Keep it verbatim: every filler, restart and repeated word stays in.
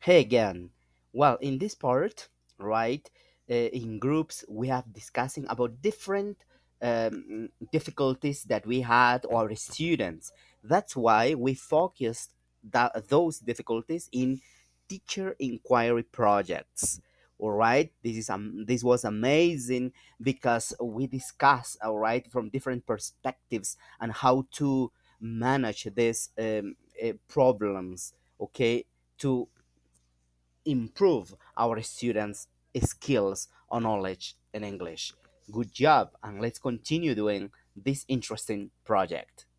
Hey again. Well, in this part, right, uh, in groups, we have discussing about different um, difficulties that we had or students. That's why we focused that those difficulties in teacher inquiry projects. All right, this is um, this was amazing because we discussed, all right, from different perspectives and how to manage these um, uh, problems. Okay, to improve our students' skills or knowledge in English. Good job, and let's continue doing this interesting project.